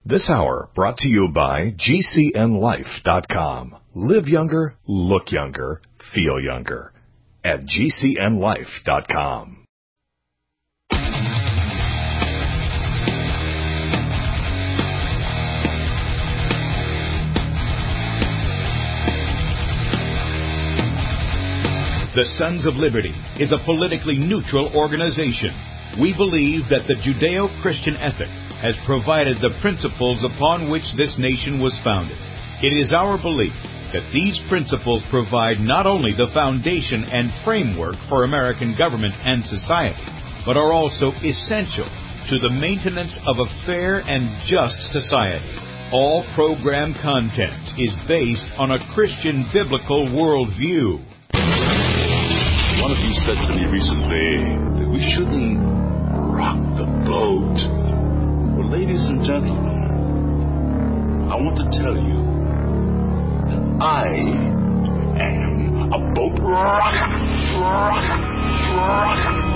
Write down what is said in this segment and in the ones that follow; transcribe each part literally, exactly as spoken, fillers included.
This hour brought to you by G C N life dot com. Live younger, look younger, feel younger at G C N life dot com. The Sons of Liberty is a politically neutral organization. We believe that the Judeo-Christian ethic has provided the principles upon which this nation was founded. It is our belief that these principles provide not only the foundation and framework for American government and society, but are also essential to the maintenance of a fair and just society. All program content is based on a Christian biblical worldview. One of you said to me recently that we shouldn't rock the boat. Well, ladies and gentlemen, I want to tell you that I am a boat rocker, rocker, rocker.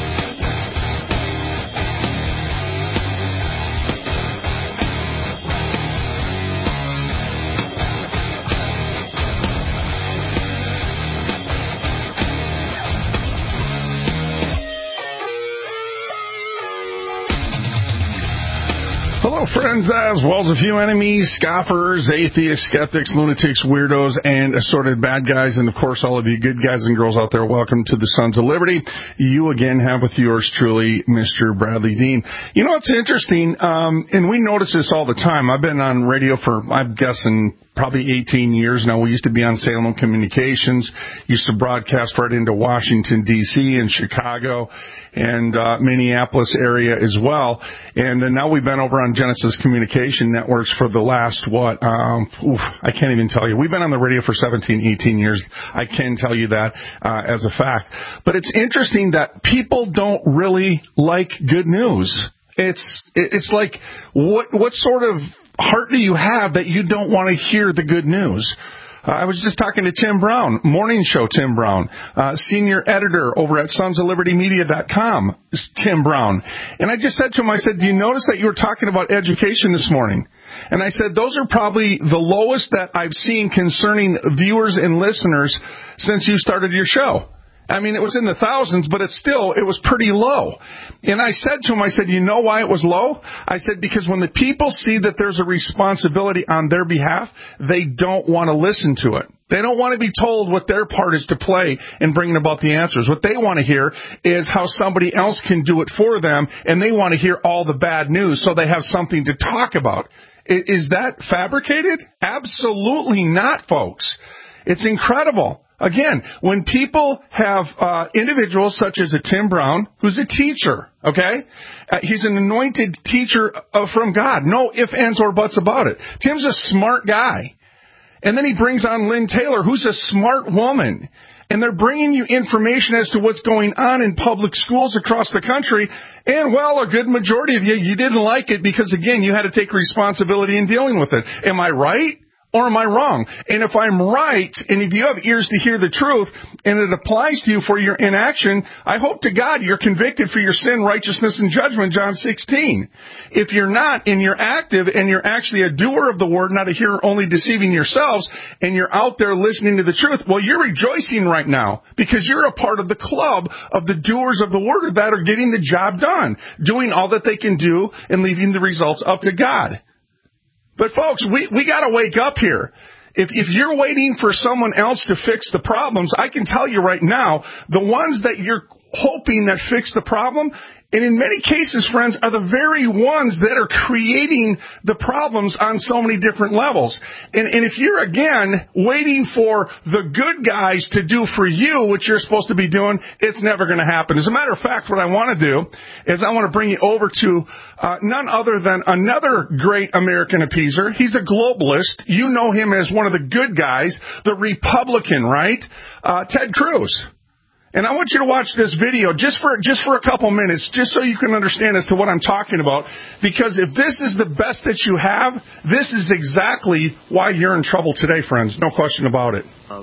Hello, friends, as well as a few enemies, scoffers, atheists, skeptics, lunatics, weirdos, and assorted bad guys, and, of course, all of you good guys and girls out there, welcome to the Sons of Liberty. You, again, have with yours truly, Mister Bradley Dean. You know, it's interesting, um, and we notice this all the time. I've been on radio for, I'm guessing, probably eighteen years now. We used to be on Salem Communications, used to broadcast right into Washington, D C and Chicago and uh, Minneapolis area as well. And uh, now we've been over on Genesis Communication Networks for the last, what, um, oof, I can't even tell you. We've been on the radio for seventeen, eighteen years. I can tell you that uh, as a fact. But it's interesting that people don't really like good news. It's it's like, what what sort of heart do you have that you don't want to hear the good news? Uh, I was just talking to Tim Brown, morning show Tim Brown, uh, senior editor over at sons of liberty media dot com, Tim Brown. And I just said to him, I said, do you notice that you were talking about education this morning? And I said, those are probably the lowest that I've seen concerning viewers and listeners since you started your show. I mean, it was in the thousands, but it's still, it was pretty low. And I said to him, I said, you know why it was low? I said, because when the people see that there's a responsibility on their behalf, they don't want to listen to it. They don't want to be told what their part is to play in bringing about the answers. What they want to hear is how somebody else can do it for them, and they want to hear all the bad news so they have something to talk about. Is that fabricated? Absolutely not, folks. It's incredible. Again, when people have uh, individuals such as a Tim Brown, who's a teacher, okay? Uh, he's an anointed teacher uh, from God. No ifs, ands, or buts about it. Tim's a smart guy. And then he brings on Lynn Taylor, who's a smart woman. And they're bringing you information as to what's going on in public schools across the country. And, well, a good majority of you, you didn't like it because, again, you had to take responsibility in dealing with it. Am I right? Or am I wrong? And if I'm right, and if you have ears to hear the truth, and it applies to you for your inaction, I hope to God you're convicted for your sin, righteousness, and judgment, John sixteen. If you're not, and you're active, and you're actually a doer of the word, not a hearer only deceiving yourselves, and you're out there listening to the truth, well, you're rejoicing right now, because you're a part of the club of the doers of the word that are getting the job done, doing all that they can do, and leaving the results up to God. But, folks, we, we got to wake up here. If, if you're waiting for someone else to fix the problems, I can tell you right now, the ones that you're hoping that fix the problem, and in many cases, friends, are the very ones that are creating the problems on so many different levels. And, and if you're, again, waiting for the good guys to do for you what you're supposed to be doing, it's never going to happen. As a matter of fact, what I want to do is I want to bring you over to uh, none other than another great American appeaser. He's a globalist. You know him as one of the good guys, the Republican, right? Uh, Ted Cruz. And I want you to watch this video just for just for a couple minutes, just so you can understand as to what I'm talking about. Because if this is the best that you have, this is exactly why you're in trouble today, friends. No question about it. Of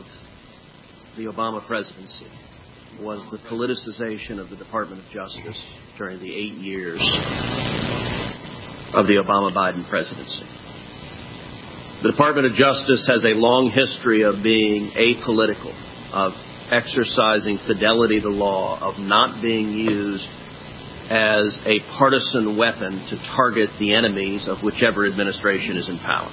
the Obama presidency was the politicization of the Department of Justice during the eight years of the Obama-Biden presidency. The Department of Justice has a long history of being apolitical, of exercising fidelity to law, of not being used as a partisan weapon to target the enemies of whichever administration is in power.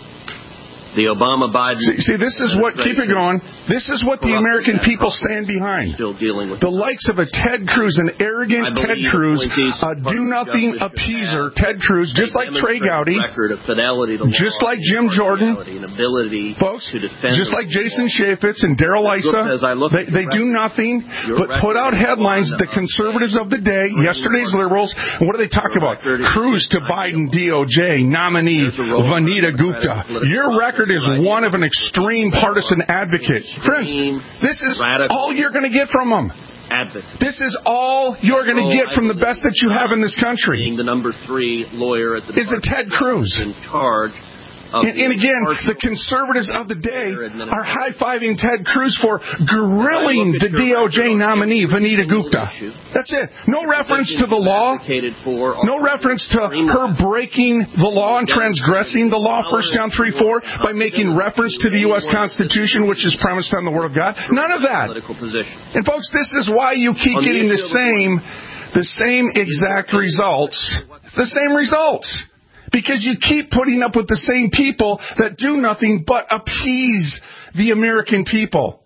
The Obama-Biden... See, see, this is what... Keep it going. This is what the American people stand behind. Still dealing with the likes of a Ted Cruz, an arrogant Ted Cruz, a do-nothing appeaser Ted Cruz, just like Trey Gowdy, just like Jim Jordan, folks, just like Jason Chaffetz and Darrell Issa. They, they do nothing but put out headlines, the conservatives of the day, yesterday's liberals. What do they talk about? Cruz to Biden D O J nominee Vanita Gupta. Your record is one of an extreme partisan advocate. Friends, this is all you're going to get from them. This is all you're going to get from the best that you have in this country. Being the number three lawyer at the is a Ted Cruz in charge. And, and again, the conservatives of the day are high-fiving Ted Cruz for grilling the D O J nominee, Vanita Gupta. That's it. No reference to the law. No reference to her breaking the law and transgressing the law, First John three four, by making reference to the U S Constitution, which is premised on the Word of God. None of that. And folks, this is why you keep getting the same, the same exact results. The same results. Because you keep putting up with the same people that do nothing but appease the American people.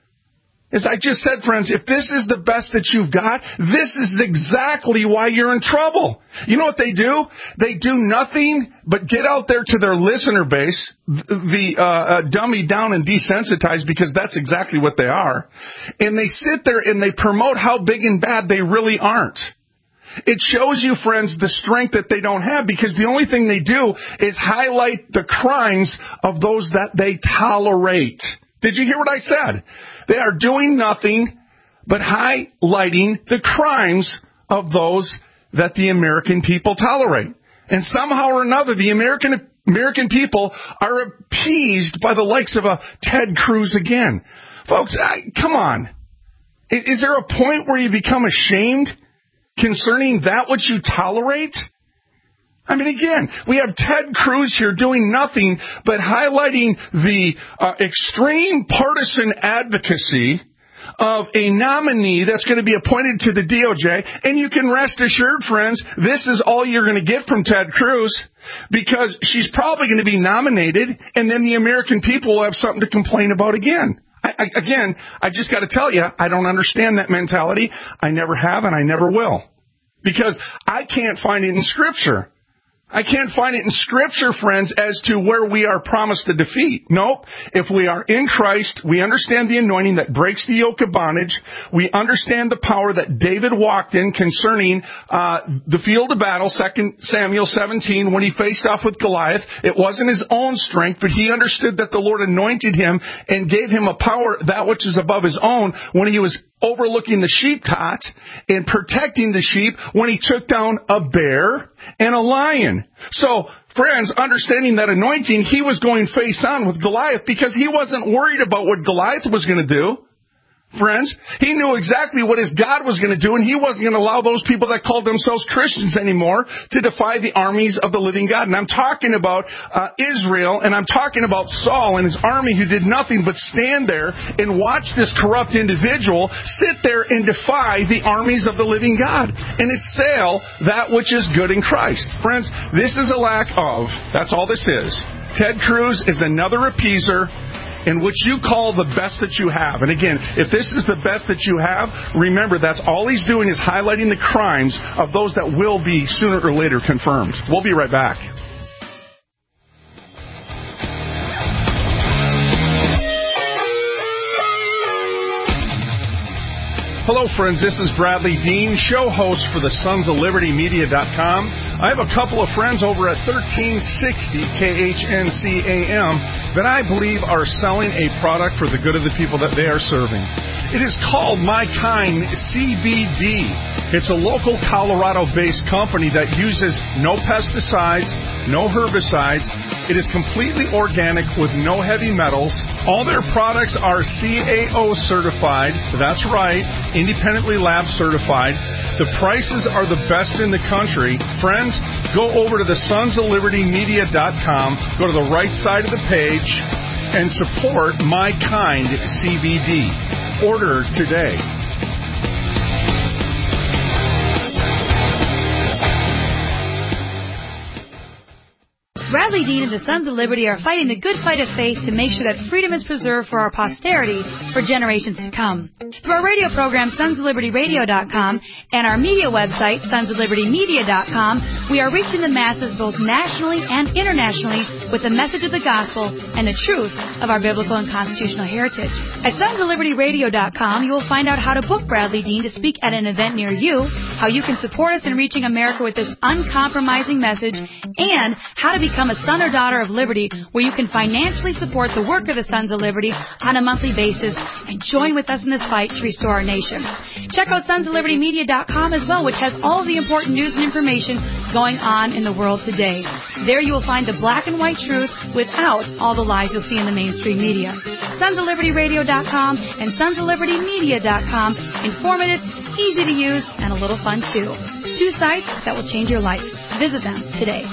As I just said, friends, if this is the best that you've got, this is exactly why you're in trouble. You know what they do? They do nothing but get out there to their listener base, the uh, uh, dummy down and desensitized, because that's exactly what they are. And they sit there and they promote how big and bad they really aren't. It shows you, friends, the strength that they don't have, because the only thing they do is highlight the crimes of those that they tolerate. Did you hear what I said? They are doing nothing but highlighting the crimes of those that the American people tolerate. And somehow or another, the American American people are appeased by the likes of a Ted Cruz again. Folks, I, come on. Is, is there a point where you become ashamed concerning that which you tolerate? I mean, again, we have Ted Cruz here doing nothing but highlighting the uh, extreme partisan advocacy of a nominee that's going to be appointed to the D O J. And you can rest assured, friends, this is all you're going to get from Ted Cruz, because she's probably going to be nominated, and then the American people will have something to complain about again. I, I, again, I just got to tell you, I don't understand that mentality. I never have, and I never will. Because I can't find it in Scripture. I can't find it in Scripture, friends, as to where we are promised a defeat. Nope. If we are in Christ, we understand the anointing that breaks the yoke of bondage. We understand the power that David walked in concerning uh, the field of battle, Second Samuel seventeen, when he faced off with Goliath. It wasn't his own strength, but he understood that the Lord anointed him and gave him a power, that which is above his own, when he was overlooking the sheep cot and protecting the sheep when he took down a bear and a lion. So, friends, understanding that anointing, he was going face on with Goliath, because he wasn't worried about what Goliath was going to do. Friends, he knew exactly what his God was going to do, and he wasn't going to allow those people that called themselves Christians anymore to defy the armies of the living God. And I'm talking about uh, Israel, and I'm talking about Saul and his army, who did nothing but stand there and watch this corrupt individual sit there and defy the armies of the living God and assail that which is good in Christ. Friends, this is a lack of, that's all this is. Ted Cruz is another appeaser in which you call the best that you have. And again, if this is the best that you have, remember, that's all he's doing is highlighting the crimes of those that will be sooner or later confirmed. We'll be right back. Hello, friends. This is Bradley Dean, show host for the Sons of Liberty Media dot com. I have a couple of friends over at thirteen sixty K H N C A M that I believe are selling a product for the good of the people that they are serving. It is called My Kind C B D. It's a local Colorado-based company that uses no pesticides, no herbicides. It is completely organic with no heavy metals. All their products are C A O certified. That's right, independently lab certified. The prices are the best in the country. Friends, go over to the sons of liberty media dot com, go to the right side of the page, and support My Kind C B D. Order today. Bradley Dean and the Sons of Liberty are fighting the good fight of faith to make sure that freedom is preserved for our posterity for generations to come. Through our radio program, sons of liberty radio dot com, and our media website, sons of liberty media dot com, we are reaching the masses both nationally and internationally with the message of the gospel and the truth of our biblical and constitutional heritage. At sons of liberty radio dot com, you will find out how to book Bradley Dean to speak at an event near you, how you can support us in reaching America with this uncompromising message, and how to become a son or daughter of liberty, where you can financially support the work of the Sons of Liberty on a monthly basis and join with us in this fight to restore our nation. Check out sons of liberty media dot com as well, which has all the important news and information going on in the world today. There you will find the black and white truth without all the lies you'll see in the mainstream media. sons of liberty radio dot com and sons of liberty media dot com. Informative, easy to use, and a little fun too. Two sites that will change your life. Visit them today.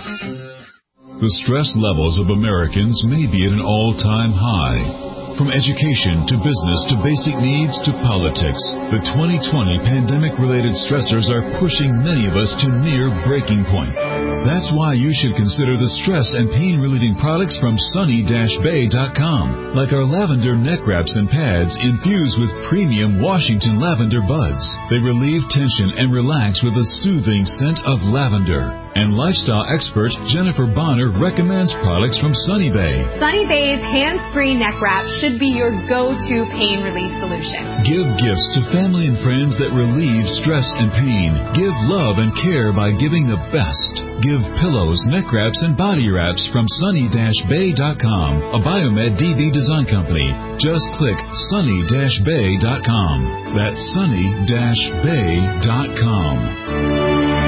The stress levels of Americans may be at an all-time high. From education to business to basic needs to politics, the twenty twenty pandemic-related stressors are pushing many of us to near breaking point. That's why you should consider the stress and pain-relieving products from sunny dash bay dot com, like our lavender neck wraps and pads infused with premium Washington lavender buds. They relieve tension and relax with a soothing scent of lavender. And lifestyle expert Jennifer Bonner recommends products from Sunny Bay. Sunny Bay's hands-free neck wrap should be your go-to pain relief solution. Give gifts to family and friends that relieve stress and pain. Give love and care by giving the best. Give pillows, neck wraps, and body wraps from sunny dash bay dot com, a Biomed D B design company. Just click sunny dash bay dot com. That's sunny dash bay dot com.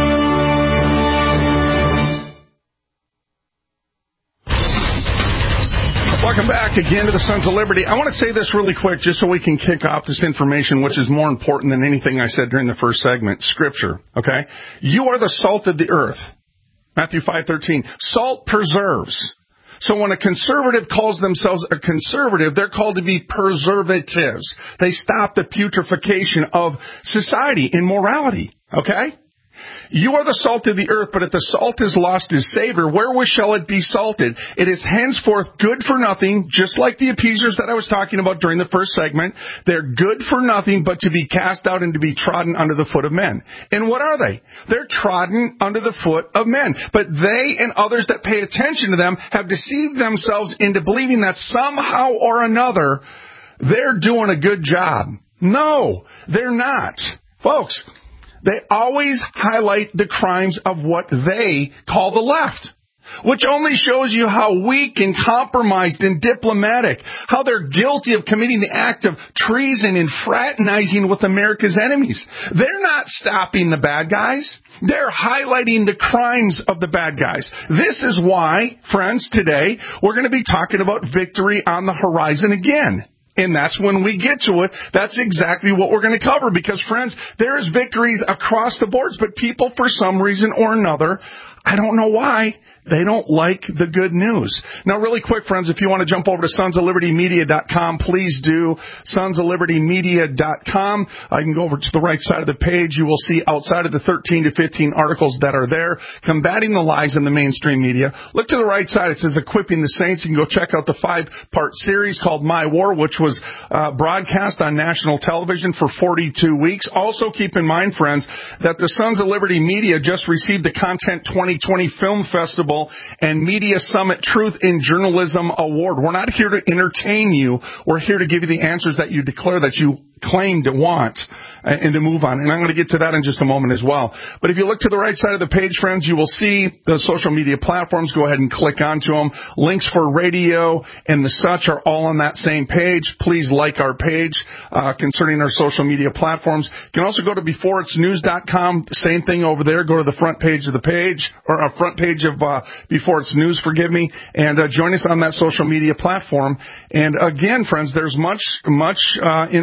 Welcome back again to the Sons of Liberty. I want to say this really quick just so we can kick off this information, which is more important than anything I said during the first segment. Scripture, okay? You are the salt of the earth. Matthew five thirteen. Salt preserves. So when a conservative calls themselves a conservative, they're called to be preservatives. They stop the putrefaction of society in morality, okay? You are the salt of the earth, but if the salt is lost its savor, wherewith shall it be salted? It is henceforth good for nothing, just like the appeasers that I was talking about during the first segment. They're good for nothing but to be cast out and to be trodden under the foot of men. And what are they? They're trodden under the foot of men. But they and others that pay attention to them have deceived themselves into believing that somehow or another they're doing a good job. No, they're not. Folks, they always highlight the crimes of what they call the left, which only shows you how weak and compromised and diplomatic, how they're guilty of committing the act of treason and fraternizing with America's enemies. They're not stopping the bad guys. They're highlighting the crimes of the bad guys. This is why, friends, today we're going to be talking about victory on the horizon again. And that's when we get to it. That's exactly what we're going to cover. Because, friends, there's victories across the boards, but people, for some reason or another, I don't know why, they don't like the good news. Now, really quick, friends, if you want to jump over to sons of liberty media dot com, please do. sons of liberty media dot com. I can go over to the right side of the page. You will see outside of the thirteen to fifteen articles that are there, combating the lies in the mainstream media. Look to the right side. It says Equipping the Saints. You can go check out the five-part series called My War, which was uh, broadcast on national television for forty-two weeks. Also, keep in mind, friends, that the Sons of Liberty Media just received the Content twenty twenty Film Festival and Media Summit Truth in Journalism Award. We're not here to entertain you. We're here to give you the answers that you declare that you claim to want and to move on. And I'm going to get to that in just a moment as well. But if you look to the right side of the page, friends, you will see the social media platforms. Go ahead and click onto them. Links for radio and the such are all on that same page. Please like our page uh, concerning our social media platforms. You can also go to before it's news dot com. Same thing over there. Go to the front page of the page, or a front page of uh, Before It's News, forgive me, and uh, join us on that social media platform. And again, friends, there's much, much uh, information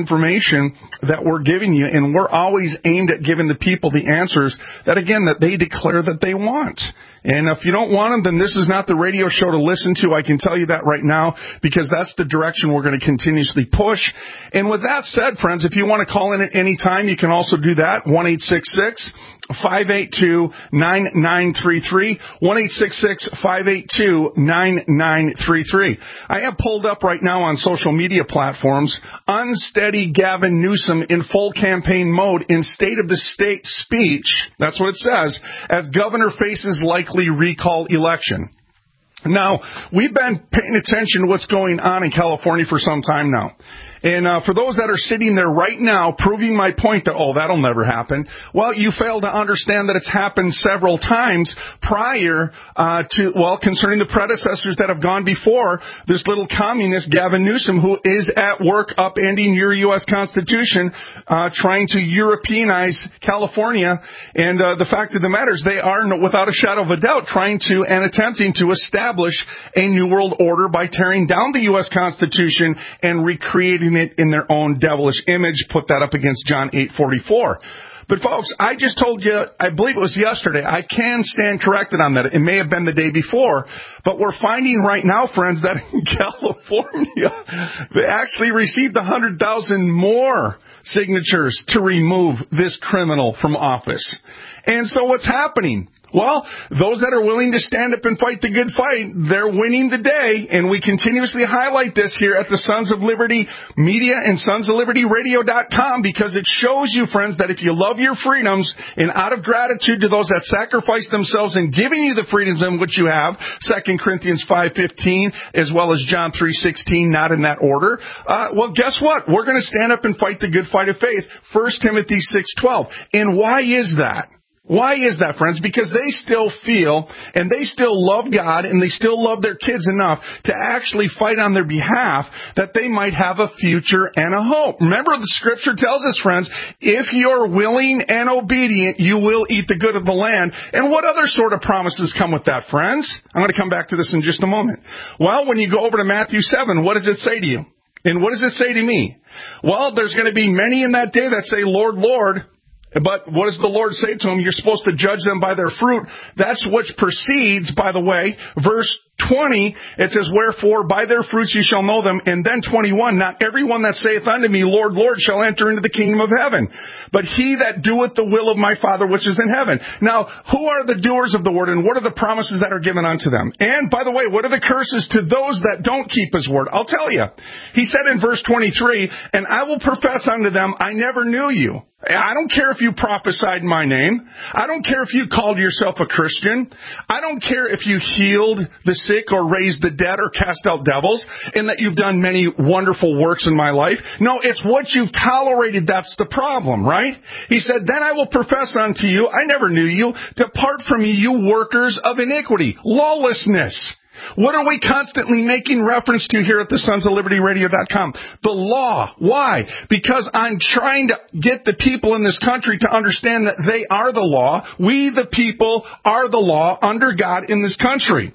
direction that we're giving you, and we're always aimed at giving the people the answers that, again, that they declare that they want. And if you don't want them, then this is not the radio show to listen to. I can tell you that right now, because that's the direction we're going to continuously push. And with that said, friends, if you want to call in at any time, you can also do that. one eight six six, five eight two, nine nine three three. one eight six six, five eight two, nine nine three three. I have pulled up right now on social media platforms, unsteady Gavin Newsom in full campaign mode in State of the State speech. That's what it says, as governor faces likely recall election. Now, we've been paying attention to what's going on in California for some time now. And uh, for those that are sitting there right now proving my point that, oh, that'll never happen, well, you fail to understand that it's happened several times prior uh, to, well, concerning the predecessors that have gone before this little communist Gavin Newsom, who is at work upending your U S Constitution, uh, trying to Europeanize California. And uh, the fact of the matter is they are, without a shadow of a doubt, trying to and attempting to establish a new world order by tearing down the U S Constitution and recreating it in their own devilish image. Put that up against John eight forty-four. But folks, I just told you, I believe it was yesterday, I can stand corrected on that. It may have been the day before, but we're finding right now, friends, that in California, they actually received one hundred thousand more signatures to remove this criminal from office. And so what's happening? Well, those that are willing to stand up and fight the good fight, they're winning the day, and we continuously highlight this here at the Sons of Liberty Media and sons of liberty radio dot com, because it shows you, friends, that if you love your freedoms, and out of gratitude to those that sacrifice themselves in giving you the freedoms in which you have, Second Corinthians five fifteen, as well as John three sixteen, not in that order, uh, well, guess what? We're going to stand up and fight the good fight of faith, First Timothy six twelve. And why is that? Why is that, friends? Because they still feel and they still love God and they still love their kids enough to actually fight on their behalf that they might have a future and a hope. Remember, the scripture tells us, friends, if you're willing and obedient, you will eat the good of the land. And what other sort of promises come with that, friends? I'm going to come back to this in just a moment. Well, when you go over to Matthew seven, what does it say to you? And what does it say to me? Well, there's going to be many in that day that say, Lord, Lord. But what does the Lord say to them? You're supposed to judge them by their fruit. That's what precedes, by the way, verse twenty. It says, wherefore by their fruits you shall know them. And then twenty-one, not everyone that saith unto me, Lord, Lord, shall enter into the kingdom of heaven, but he that doeth the will of my Father which is in heaven. Now, who are the doers of the word, and what are the promises that are given unto them? And by the way, what are the curses to those that don't keep his word? I'll tell you. He said in verse twenty-three, and I will profess unto them, I never knew you. I don't care if you prophesied in my name. I don't care if you called yourself a Christian. I don't care if you healed the sick or raised the dead or cast out devils, and that you've done many wonderful works in my life. No, it's what you've tolerated that's the problem, right? He said, then I will profess unto you, I never knew you. Depart from me, you workers of iniquity, lawlessness. What are we constantly making reference to here at the sons of liberty radio dot com? The law. Why? Because I'm trying to get the people in this country to understand that they are the law. We, the people, are the law under God in this country.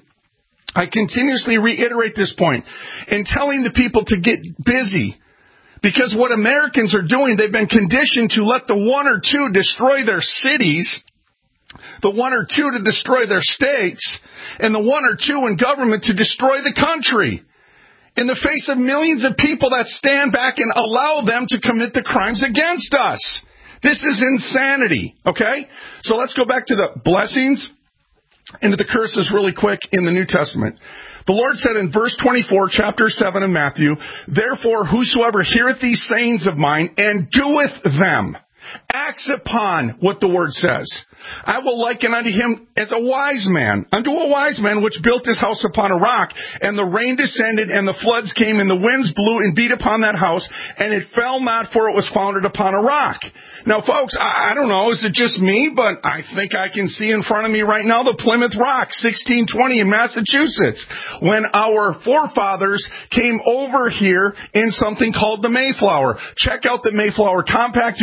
I continuously reiterate this point in telling the people to get busy. Because what Americans are doing, they've been conditioned to let the one or two destroy their cities, the one or two to destroy their states, and the one or two in government to destroy the country in the face of millions of people that stand back and allow them to commit the crimes against us. This is insanity, okay? So let's go back to the blessings and to the curses really quick in the New Testament. The Lord said in verse twenty-four, chapter seven of Matthew, therefore whosoever heareth these sayings of mine and doeth them, acts upon what the word says, I will liken unto him as a wise man, unto a wise man which built his house upon a rock, and the rain descended, and the floods came, and the winds blew and beat upon that house, and it fell not, for it was founded upon a rock. Now, folks, I, I don't know, is it just me, but I think I can see in front of me right now the Plymouth Rock, sixteen twenty in Massachusetts, when our forefathers came over here in something called the Mayflower. Check out the Mayflower Compact. You will understand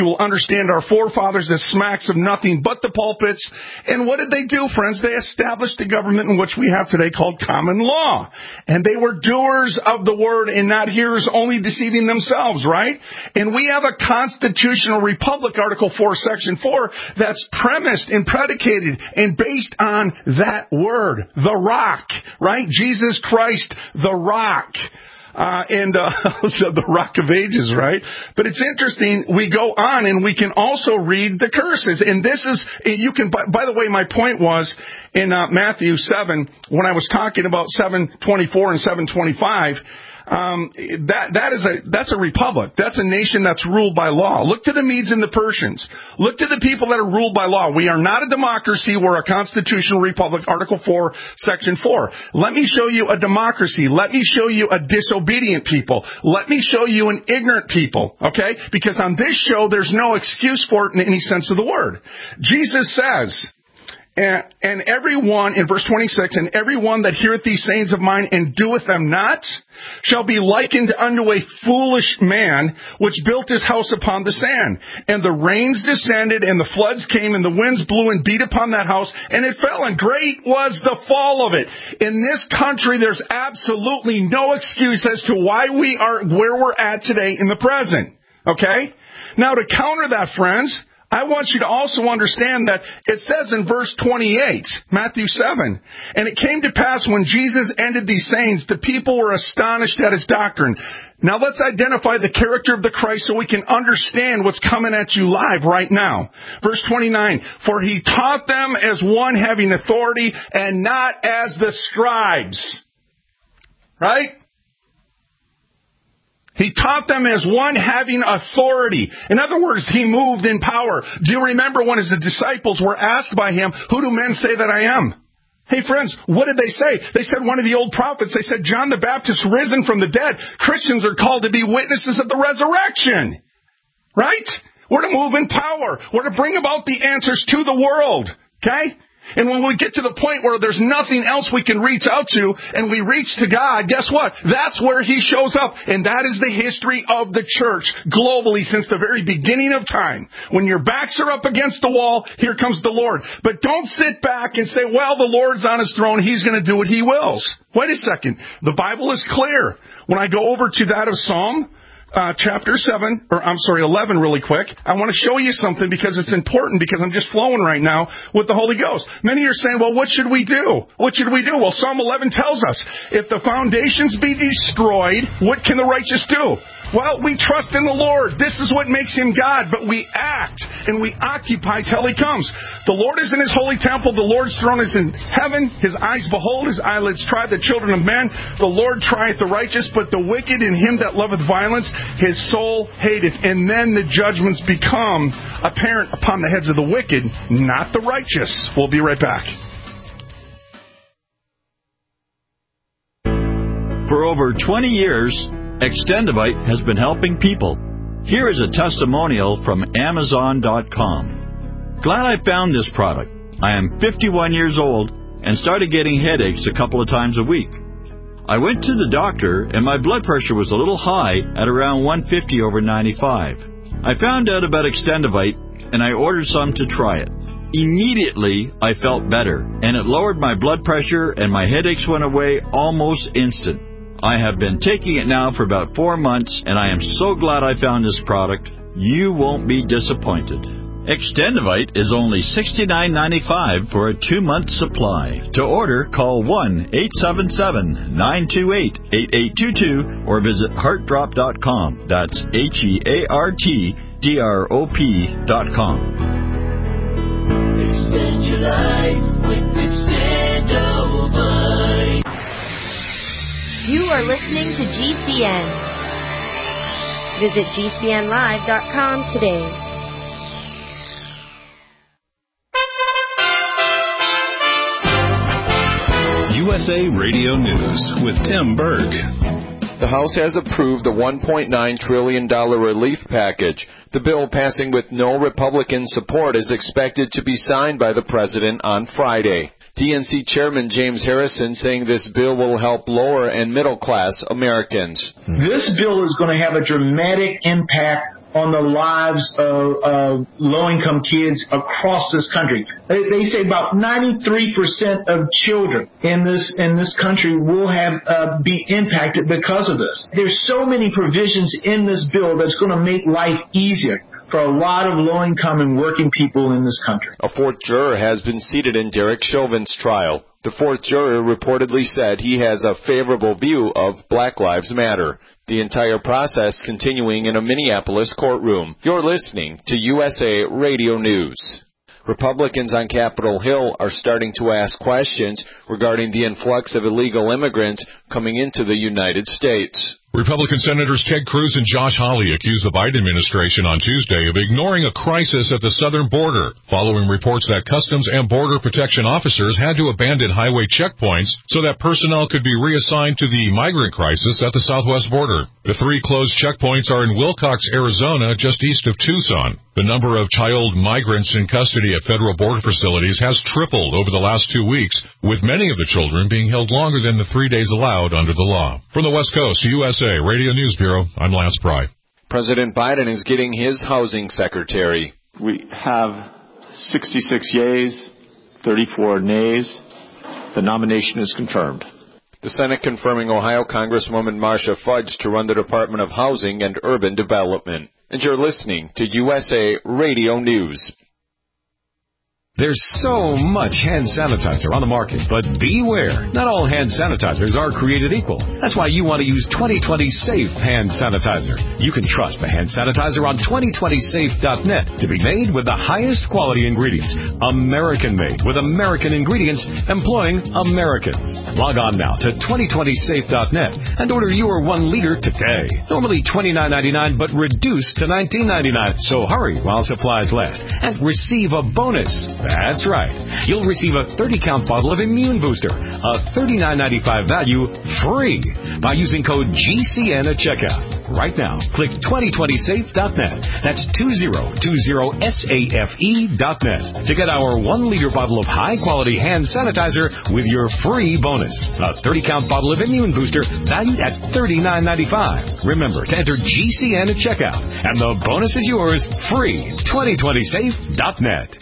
understand our forefathers as smacks of nothing but the pulpits. And what did they do, friends? They established a government in which we have today called common law. And they were doers of the word and not hearers, only deceiving themselves, right? And we have a constitutional republic, Article four, Section four, that's premised and predicated and based on that word, the rock, right? Jesus Christ, the rock. Uh, and uh, the Rock of Ages, right? But it's interesting, we go on and we can also read the curses. And this is, you can, by, by the way, my point was in uh, Matthew seven, when I was talking about seven twenty-four and seven twenty-five, Um, that, that is a, that's a republic. That's a nation that's ruled by law. Look to the Medes and the Persians. Look to the people that are ruled by law. We are not a democracy. We're a constitutional republic, Article four, Section four. Let me show you a democracy. Let me show you a disobedient people. Let me show you an ignorant people, okay? Because on this show, there's no excuse for it in any sense of the word. Jesus says, and, and everyone, in verse twenty-six, and everyone that heareth these sayings of mine and doeth them not, shall be likened unto a foolish man, which built his house upon the sand. And the rains descended, and the floods came, and the winds blew and beat upon that house, and it fell, and great was the fall of it. In this country, there's absolutely no excuse as to why we are where we're at today in the present. Okay? Now, to counter that, friends, I want you to also understand that it says in verse twenty-eight, Matthew seven, and it came to pass when Jesus ended these sayings, the people were astonished at his doctrine. Now let's identify the character of the Christ so we can understand what's coming at you live right now. Verse twenty-nine, for he taught them as one having authority and not as the scribes. Right? He taught them as one having authority. In other words, he moved in power. Do you remember when his disciples were asked by him, who do men say that I am? Hey friends, what did they say? They said one of the old prophets. They said John the Baptist risen from the dead. Christians are called to be witnesses of the resurrection. Right? We're to move in power. We're to bring about the answers to the world. Okay? And when we get to the point where there's nothing else we can reach out to, and we reach to God, guess what? That's where he shows up. And that is the history of the church globally since the very beginning of time. When your backs are up against the wall, here comes the Lord. But don't sit back and say, well, the Lord's on his throne. He's going to do what he wills. Wait a second. The Bible is clear. When I go over to that of Psalm, Uh, chapter seven, or I'm sorry, eleven really quick. I want to show you something because it's important because I'm just flowing right now with the Holy Ghost. Many are saying, well, what should we do? What should we do? Well, Psalm eleven tells us, if the foundations be destroyed, what can the righteous do? Well, we trust in the Lord. This is what makes him God, but we act and we occupy till he comes. The Lord is in his holy temple. The Lord's throne is in heaven. His eyes behold, his eyelids try the children of men. The Lord trieth the righteous, but the wicked and him that loveth violence, his soul hateth. And then the judgments become apparent upon the heads of the wicked, not the righteous. We'll be right back. For over twenty years, Extendivite has been helping people. Here is a testimonial from Amazon dot com. Glad I found this product. I am fifty-one years old and started getting headaches a couple of times a week. I went to the doctor and my blood pressure was a little high at around one fifty over ninety-five. I found out about Extendivite and I ordered some to try it. Immediately, I felt better and it lowered my blood pressure and my headaches went away almost instant. I have been taking it now for about four months, and I am so glad I found this product. You won't be disappointed. Extendivite is only sixty-nine ninety-five for a two-month supply. To order, call one eight seven seven, nine two eight, eight eight two two or visit heart drop dot com. That's H E A R T D R O P dot com. Extend your life with Extendivite. You are listening to G C N. Visit G C N live dot com today. U S A Radio News with Tim Berg. The House has approved the one point nine trillion dollars relief package. The bill, passing with no Republican support, is expected to be signed by the president on Friday. D N C Chairman James Harrison saying this bill will help lower and middle class Americans. This bill is going to have a dramatic impact on the lives of, of low-income kids across this country. They, they say about ninety-three percent of children in this in this country will have uh, be impacted because of this. There's so many provisions in this bill that's going to make life easier for a lot of low-income and working people in this country. A fourth juror has been seated in Derek Chauvin's trial. The fourth juror reportedly said he has a favorable view of Black Lives Matter. The entire process continuing in a Minneapolis courtroom. You're listening to U S A Radio News. Republicans on Capitol Hill are starting to ask questions regarding the influx of illegal immigrants coming into the United States. Republican Senators Ted Cruz and Josh Hawley accused the Biden administration on Tuesday of ignoring a crisis at the southern border, following reports that Customs and Border Protection officers had to abandon highway checkpoints so that personnel could be reassigned to the migrant crisis at the southwest border. The three closed checkpoints are in Wilcox, Arizona, just east of Tucson. The number of child migrants in custody at federal border facilities has tripled over the last two weeks, with many of the children being held longer than the three days allowed under the law. From the West Coast, U S A Radio News Bureau, I'm Lance Pry. President Biden is getting his housing secretary. We have sixty-six yeas, thirty-four nays. The nomination is confirmed. The Senate confirming Ohio Congresswoman Marcia Fudge to run the Department of Housing and Urban Development. And you're listening to U S A Radio News. There's so much hand sanitizer on the market, but beware. Not all hand sanitizers are created equal. That's why you want to use twenty twenty Safe Hand Sanitizer. You can trust the hand sanitizer on twenty twenty safe dot net to be made with the highest quality ingredients. American-made with American ingredients employing Americans. Log on now to twenty twenty safe dot net and order your one liter today. Normally twenty-nine ninety-nine, but reduced to nineteen ninety-nine. So hurry while supplies last and receive a bonus. That's right. You'll receive a thirty count bottle of Immune Booster, a thirty-nine ninety-five value, free by using code G C N at checkout. Right now, click twenty twenty safe dot net. That's twenty twenty safe dot net to get our one liter bottle of high-quality hand sanitizer with your free bonus. A thirty count bottle of Immune Booster valued at thirty-nine ninety-five. Remember to enter G C N at checkout, and the bonus is yours free. twenty twenty safe dot net.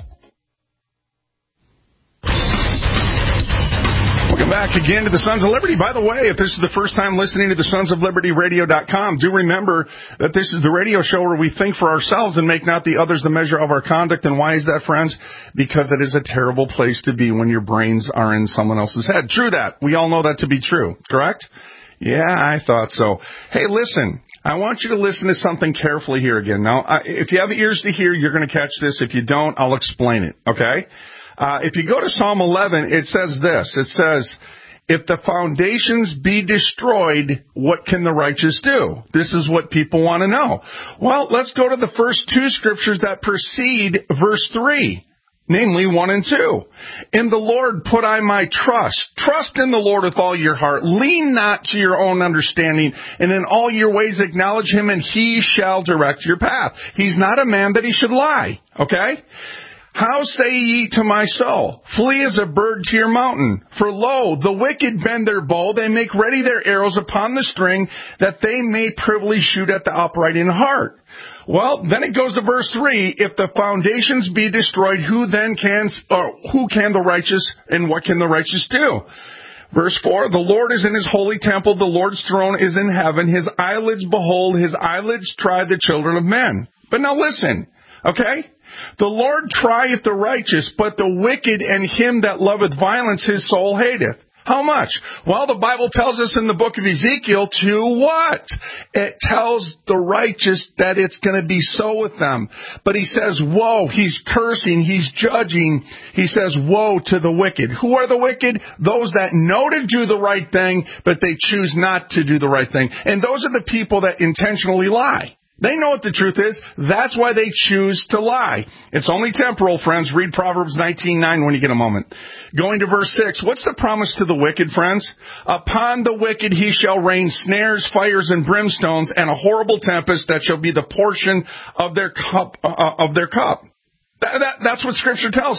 Welcome back again to the Sons of Liberty. By the way, if this is the first time listening to the Sons of Liberty Radio dot com, do remember that this is the radio show where we think for ourselves and make not the others the measure of our conduct. And why is that, friends? Because it is a terrible place to be when your brains are in someone else's head. True that. We all know that to be true, correct? Yeah, I thought so. Hey, listen, I want you to listen to something carefully here again. Now, I, if you have ears to hear, you're going to catch this. If you don't, I'll explain it, okay? Uh, if you go to Psalm eleven, it says this. It says, if the foundations be destroyed, what can the righteous do? This is what people want to know. Well, let's go to the first two scriptures that precede verse three, namely one and two. In the Lord put I my trust. Trust in the Lord with all your heart. Lean not to your own understanding, and in all your ways acknowledge him, and he shall direct your path. He's not a man that he should lie, okay? How say ye to my soul, flee as a bird to your mountain? For lo, the wicked bend their bow, they make ready their arrows upon the string, that they may privily shoot at the upright in heart. Well, then it goes to verse three, if the foundations be destroyed, who then can, or who can the righteous, and what can the righteous do? Verse four, the Lord is in his holy temple, the Lord's throne is in heaven, his eyelids behold, his eyelids try the children of men. But now listen, okay? The Lord trieth the righteous, but the wicked and him that loveth violence his soul hateth. How much? Well, the Bible tells us in the book of Ezekiel to what? It tells the righteous that it's going to be so with them. But he says, woe, he's cursing, he's judging. He says, woe to the wicked. Who are the wicked? Those that know to do the right thing, but they choose not to do the right thing. And those are the people that intentionally lie. They know what the truth is. That's why they choose to lie. It's only temporal, friends. Read Proverbs nineteen nine when you get a moment. Going to verse six, what's the promise to the wicked, friends? Upon the wicked he shall rain snares, fires, and brimstones, and a horrible tempest that shall be the portion of their cup. Uh, of their cup. That, that, that's what Scripture tells us.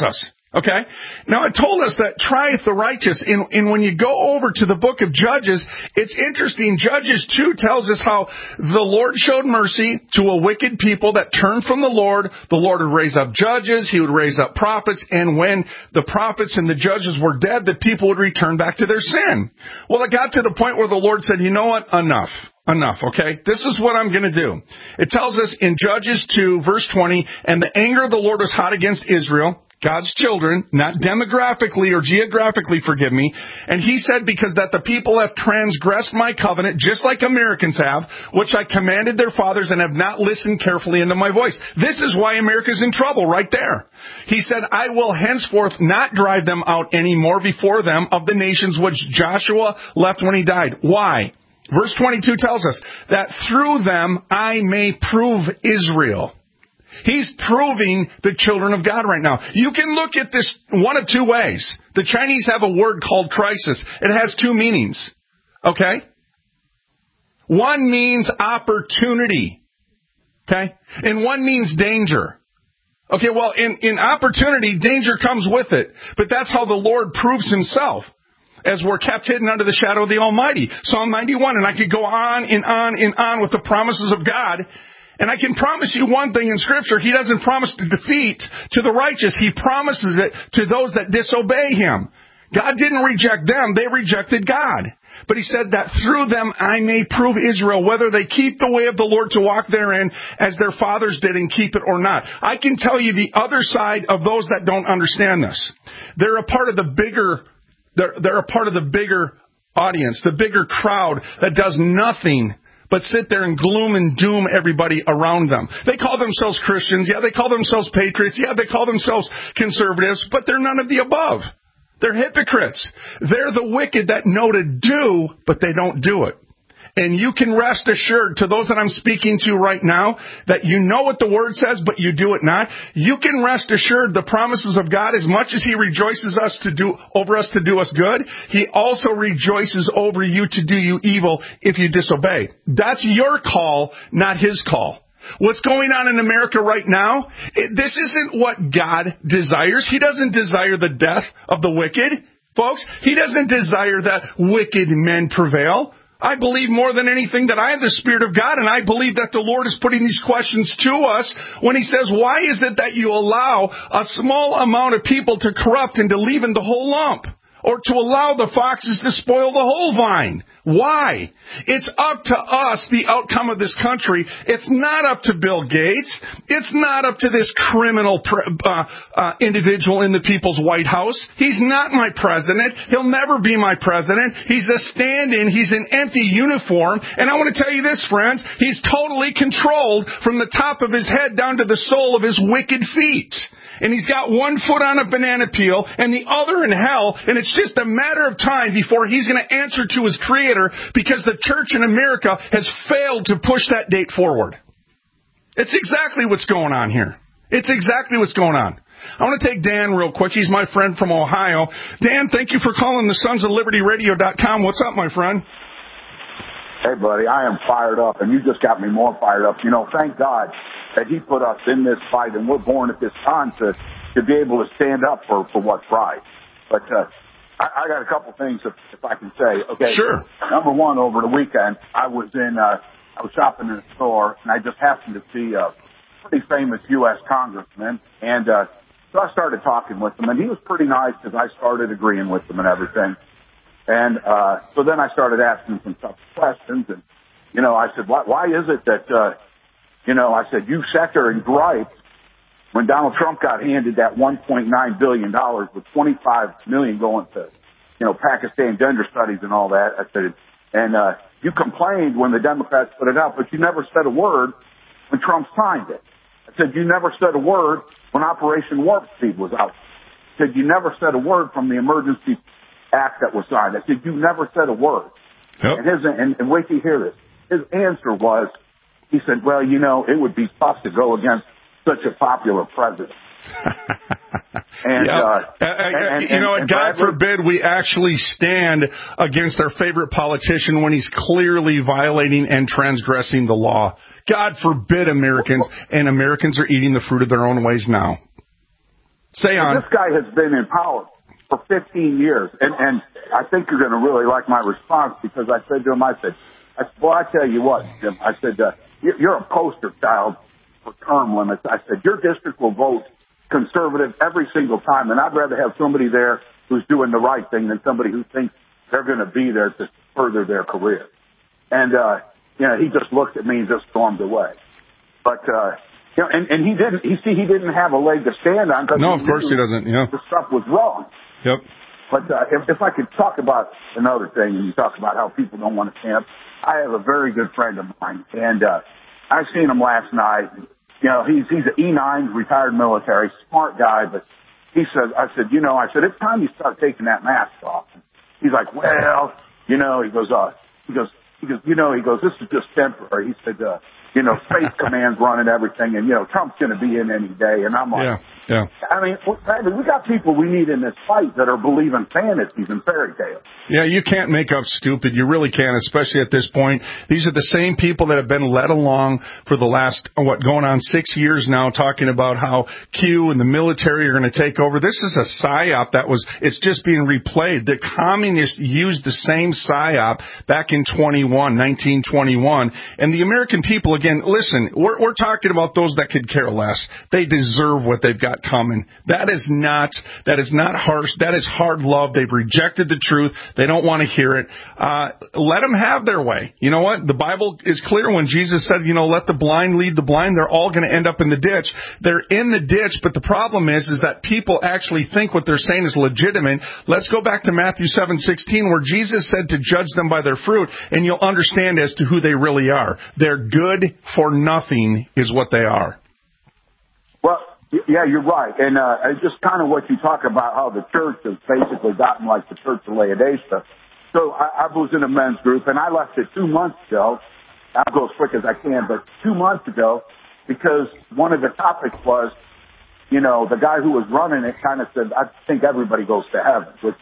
Okay? Now, it told us that trieth the righteous. And, and when you go over to the book of Judges, it's interesting. Judges two tells us how the Lord showed mercy to a wicked people that turned from the Lord. The Lord would raise up judges. He would raise up prophets. And when the prophets and the judges were dead, the people would return back to their sin. Well, it got to the point where the Lord said, you know what? Enough. Enough, okay? This is what I'm going to do. It tells us in Judges two, verse twenty, and the anger of the Lord was hot against Israel, God's children, not demographically or geographically, forgive me. And he said, because that the people have transgressed my covenant, just like Americans have, which I commanded their fathers and have not listened carefully into my voice. This is why America's in trouble right there. He said, I will henceforth not drive them out anymore before them of the nations which Joshua left when he died. Why? Verse twenty-two tells us that through them I may prove Israel. He's proving the children of God right now. You can look at this one of two ways. The Chinese have a word called crisis. It has two meanings. Okay? One means opportunity. Okay? And one means danger. Okay, well, in, in opportunity, danger comes with it. But that's how the Lord proves himself, as we're kept hidden under the shadow of the Almighty. Psalm ninety-one, and I could go on and on and on with the promises of God. And I can promise you one thing in Scripture, he doesn't promise the defeat to the righteous. He promises it to those that disobey him. God didn't reject them, they rejected God. But he said that through them I may prove Israel, whether they keep the way of the Lord to walk therein as their fathers did and keep it or not. I can tell you the other side of those that don't understand this. They're a part of the bigger They're, they're a part of the bigger audience, the bigger crowd that does nothing but sit there and gloom and doom everybody around them. They call themselves Christians. Yeah, they call themselves patriots. Yeah, they call themselves conservatives, but they're none of the above. They're hypocrites. They're the wicked that know to do, but they don't do it. And you can rest assured, to those that I'm speaking to right now, that you know what the Word says, but you do it not. You can rest assured the promises of God, as much as He rejoices us to do over us to do us good, He also rejoices over you to do you evil if you disobey. That's your call, not His call. What's going on in America right now, it, this isn't what God desires. He doesn't desire the death of the wicked, folks. He doesn't desire that wicked men prevail. I believe more than anything that I have the Spirit of God, and I believe that the Lord is putting these questions to us when He says, why is it that you allow a small amount of people to corrupt and to leave in the whole lump? Or to allow the foxes to spoil the whole vine? Why? It's up to us, the outcome of this country. It's not up to Bill Gates. It's not up to this criminal uh, uh, individual in the People's White House. He's not my president. He'll never be my president. He's a stand-in. He's an empty uniform. And I want to tell you this, friends. He's totally controlled from the top of his head down to the sole of his wicked feet. And he's got one foot on a banana peel and the other in hell, and it's just a matter of time before he's going to answer to his Creator, because the church in America has failed to push that date forward. It's exactly what's going on here. It's exactly what's going on. I want to take Dan real quick. He's my friend from Ohio. Dan, thank you for calling the Sons of Liberty Radio dot com. What's up, my friend? Hey, buddy, I am fired up, and you just got me more fired up. You know, thank God that He put us in this fight, and we're born at this time to, to be able to stand up for, for what's right. But uh, I, I got a couple things, if, if I can say. Okay. Sure. Number one, over the weekend, I was in, uh, I was shopping in a store, and I just happened to see a pretty famous U S congressman, and uh, so I started talking with him, and he was pretty nice because I started agreeing with him and everything. And uh, so then I started asking some tough questions, and, you know, I said, why, why is it that, uh, you know, I said, you sat there and griped when Donald Trump got handed that one point nine billion dollars with twenty-five million dollars going to, you know, Pakistan gender studies and all that. I said, and uh, you complained when the Democrats put it out, but you never said a word when Trump signed it. I said, you never said a word when Operation Warp Speed was out. I said, you never said a word from the Emergency Act that was signed. I said, you never said a word. Yep. And, his, and, and wait till you hear this. His answer was, he said, well, you know, it would be tough to go against such a popular president. and, yep. uh, and, and, you know, and, and God Bradley, forbid we actually stand against our favorite politician when he's clearly violating and transgressing the law. God forbid, Americans, and Americans are eating the fruit of their own ways now. Say on. This guy has been in power for fifteen years, and, and I think you're going to really like my response because I said to him, I said, I said, well, I tell you what, Jim, I said, uh, you're a poster child for term limits. I said, your district will vote conservative every single time, and I'd rather have somebody there who's doing the right thing than somebody who thinks they're going to be there to further their career. And, uh, you know, he just looked at me and just stormed away. But, uh, you know, and, and he didn't, you see, he didn't have a leg to stand on. No, of course he doesn't, yeah. The stuff was wrong. Yep. But, uh, if, if I could talk about another thing, and you talk about how people don't want to stand up, I have a very good friend of mine, and, uh, I seen him last night. You know, he's, he's an E nine, retired military, smart guy, but he said, I said, you know, I said, it's time you start taking that mask off. He's like, well, you know, he goes, uh, he goes, he goes, you know, he goes, this is just temporary. He said, uh, you know, Space Command's running everything, and, you know, Trump's going to be in any day. And I'm like, yeah, yeah. I mean, we got people we need in this fight that are believing fantasies and fairy tales. Yeah, you can't make up stupid. You really can't, especially at this point. These are the same people that have been led along for the last, what, going on six years now, talking about how Q and the military are going to take over. This is a psyop that was, it's just being replayed. The communists used the same psyop back in twenty-one, nineteen twenty-one. And the American people, again, listen, we're, we're talking about those that could care less. They deserve what they've got coming. That is not, that is not harsh. That is hard love. They've rejected the truth. They don't want to hear it. Uh, let them have their way. You know what? The Bible is clear when Jesus said, you know, let the blind lead the blind. They're all going to end up in the ditch. They're in the ditch, but the problem is, is that people actually think what they're saying is legitimate. Let's go back to Matthew seven sixteen, where Jesus said to judge them by their fruit, and you'll understand as to who they really are. They're good for nothing is what they are. Well, yeah, you're right. And uh, just kind of what you talk about, how the church has basically gotten like the Church of Laodicea. So I, I was in a men's group, and I left it two months ago. I'll go as quick as I can, but two months ago, because one of the topics was, you know, the guy who was running it kind of said, I think everybody goes to heaven. Which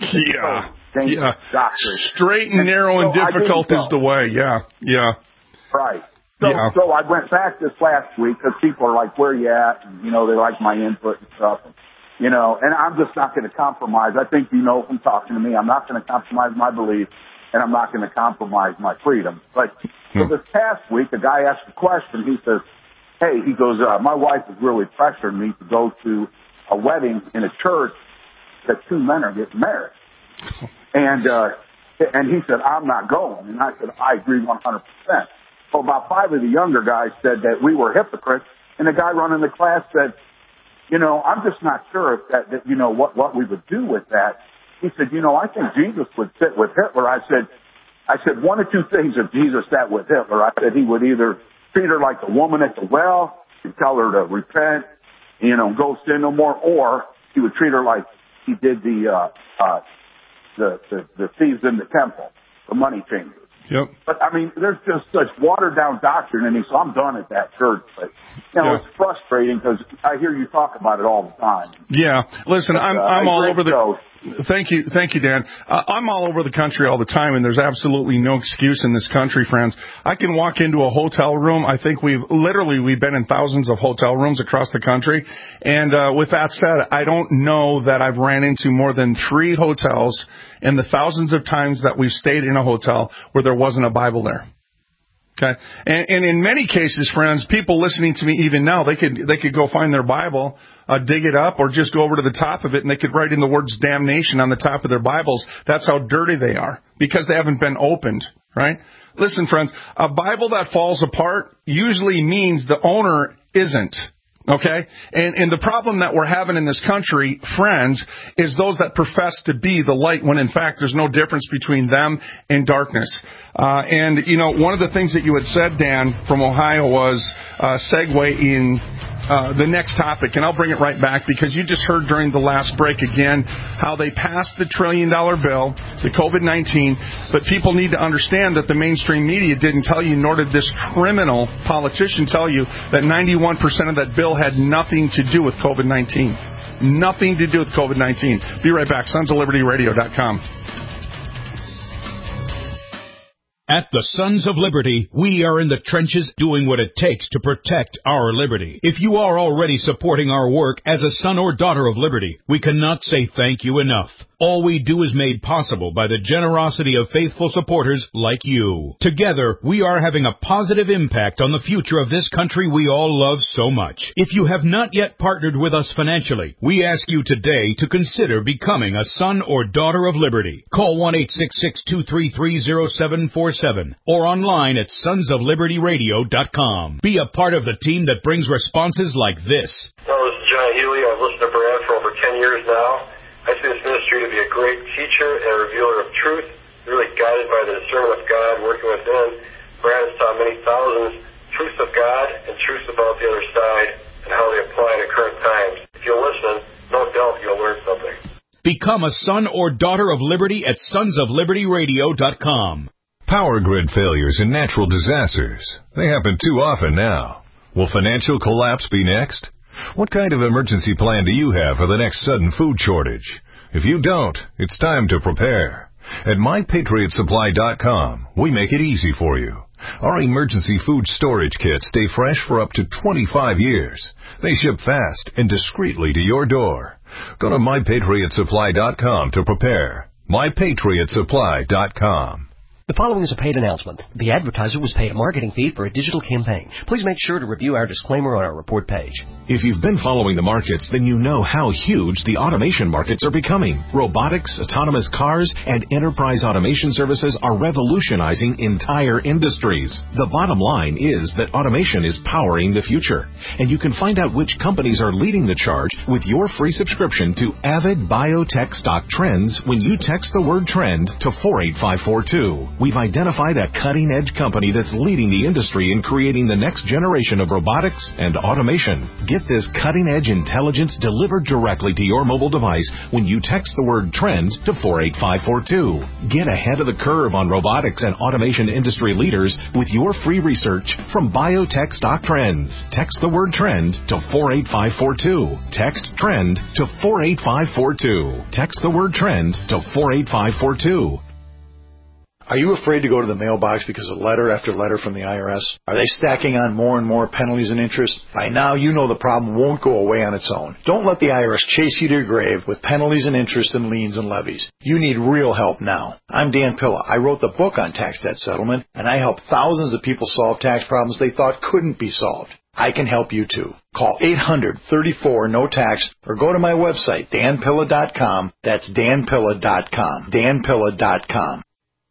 yeah, so yeah. Doctor. Straight and narrow and, and so difficult is the way. Yeah, yeah. Right. So, yeah. so I went back this last week because people are like, where you at? And, you know, they like my input and stuff. And, you know, and I'm just not going to compromise. I think you know from talking to me, I'm not going to compromise my beliefs, and I'm not going to compromise my freedom. But hmm. so this past week, a guy asked a question. He says, hey, he goes, uh, my wife is really pressuring me to go to a wedding in a church that two men are getting married. And, uh, and he said, I'm not going. And I said, I agree one hundred percent. So about five of the younger guys said that we were hypocrites, and the guy running the class said, you know, I'm just not sure if that, that you know, what, what we would do with that. He said, you know, I think Jesus would sit with Hitler. I said, I said, one or two things if Jesus sat with Hitler. I said he would either treat her like the woman at the well and tell her to repent, you know, go sin no more, or he would treat her like he did the, uh, uh, the, the, the thieves in the temple, the money changers. Yep. But, I mean, there's just such watered-down doctrine in me, so I'm done at that church. But, you know, yeah. It's frustrating because I hear you talk about it all the time. Yeah. Listen, but, I'm, uh, I'm all over the... Show. Thank you, thank you, Dan. Uh, I'm all over the country all the time, and there's absolutely no excuse in this country, friends. I can walk into a hotel room. I think we've literally we've been in thousands of hotel rooms across the country, and uh, with that said, I don't know that I've ran into more than three hotels in the thousands of times that we've stayed in a hotel where there wasn't a Bible there. Okay, and, and in many cases, friends, people listening to me even now, they could they could go find their Bible, uh, dig it up, or just go over to the top of it, and they could write in the words damnation on the top of their Bibles. That's how dirty they are, because they haven't been opened, right? Listen, friends, a Bible that falls apart usually means the owner isn't. Okay? And, and the problem that we're having in this country, friends, is those that profess to be the light when in fact there's no difference between them and darkness. Uh, and, you know, one of the things that you had said, Dan, from Ohio was uh, segue in uh, the next topic. And I'll bring it right back because you just heard during the last break again how they passed the trillion dollar bill, the COVID nineteen, but people need to understand that the mainstream media didn't tell you, nor did this criminal politician tell you, that ninety-one percent of that bill had nothing to do with COVID nineteen. Nothing to do with COVID nineteen. Be right back. Sons of Liberty Radio dot com. At the Sons of Liberty, we are in the trenches doing what it takes to protect our liberty. If you are already supporting our work as a son or daughter of liberty, we cannot say thank you enough. All we do is made possible by the generosity of faithful supporters like you. Together, we are having a positive impact on the future of this country we all love so much. If you have not yet partnered with us financially, we ask you today to consider becoming a son or daughter of liberty. Call one eight six six, two three three, zero seven four seven or online at sons of liberty radio dot com. Be a part of the team that brings responses like this. Hello, this is John Healy. I've listened to Brad for over ten years now. I see this ministry to be a great teacher and a revealer of truth, really guided by the discernment of God working within. Brad has taught many thousands truths of God and truths about the other side and how they apply to current times. If you'll listen, no doubt you'll learn something. Become a son or daughter of liberty at sons of liberty radio dot com. Power grid failures and natural disasters. They happen too often now. Will financial collapse be next? What kind of emergency plan do you have for the next sudden food shortage? If you don't, it's time to prepare. At my patriot supply dot com, we make it easy for you. Our emergency food storage kits stay fresh for up to twenty-five years. They ship fast and discreetly to your door. Go to my patriot supply dot com to prepare. my patriot supply dot com. The following is a paid announcement. The advertiser was paid a marketing fee for a digital campaign. Please make sure to review our disclaimer on our report page. If you've been following the markets, then you know how huge the automation markets are becoming. Robotics, autonomous cars, and enterprise automation services are revolutionizing entire industries. The bottom line is that automation is powering the future. And you can find out which companies are leading the charge with your free subscription to Avid Biotech Stock Trends when you text the word trend to four eight five four two. We've identified a cutting-edge company that's leading the industry in creating the next generation of robotics and automation. Get this cutting-edge intelligence delivered directly to your mobile device when you text the word trend to four eight five four two. Get ahead of the curve on robotics and automation industry leaders with your free research from Biotech Stock Trends. Text the word trend to four eight five four two. Text trend to four eight five four two. Text the word trend to four eight five four two. Are you afraid to go to the mailbox because of letter after letter from the I R S? Are they stacking on more and more penalties and interest? By now, you know the problem won't go away on its own. Don't let the I R S chase you to your grave with penalties and interest and liens and levies. You need real help now. I'm Dan Pilla. I wrote the book on tax debt settlement, and I help thousands of people solve tax problems they thought couldn't be solved. I can help you too. Call eight hundred, thirty-four, no tax or go to my website, dan pilla dot com. That's dan pilla dot com. dan pilla dot com.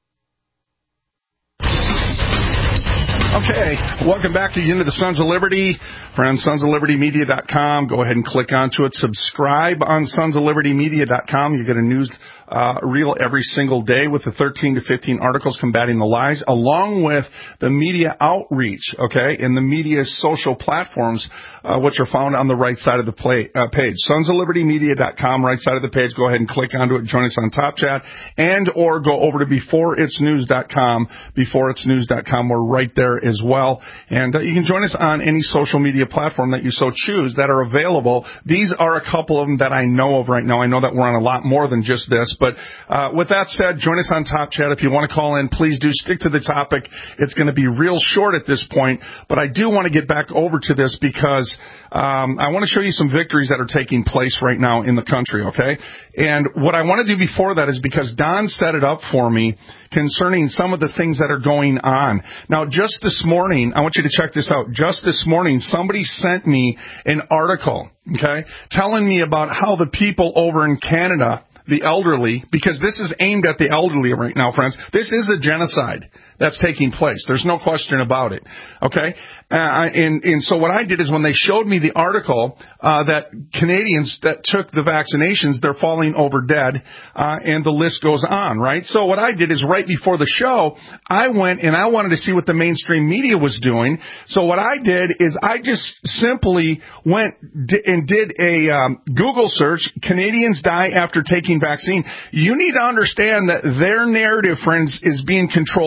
Okay, welcome back again to the Sons of Liberty. We're on sons of liberty media dot com. Go ahead and click onto it. Subscribe on sons of liberty media dot com. You get a news uh, reel every single day with the thirteen to fifteen articles combating the lies, along with the media outreach, okay, and the media social platforms, uh, which are found on the right side of the play, uh, page. sons of liberty media dot com, right side of the page. Go ahead and click onto it. Join us on Top Chat, and or go over to before its news dot com. before its news dot com. We're right there as well. And uh, you can join us on any social media platform that you so choose that are available. These are a couple of them that I know of right now. I know that we're on a lot more than just this. But uh, with that said, join us on Top Chat. If you want to call in, please do stick to the topic. It's going to be real short at this point. But I do want to get back over to this because um, I want to show you some victories that are taking place right now in the country, okay? And what I want to do before that is because Don set it up for me concerning some of the things that are going on. Now, just this morning, I want you to check this out. Just this morning, somebody sent me an article, okay, telling me about how the people over in Canada, the elderly, because this is aimed at the elderly right now, friends. This is a genocide that's taking place. There's no question about it, okay? Uh, and, and so what I did is when they showed me the article uh, that Canadians that took the vaccinations, they're falling over dead, uh, and the list goes on, right? So what I did is right before the show, I went and I wanted to see what the mainstream media was doing. So what I did is I just simply went and did a um, Google search, Canadians die after taking vaccine. You need to understand that their narrative, friends, is being controlled more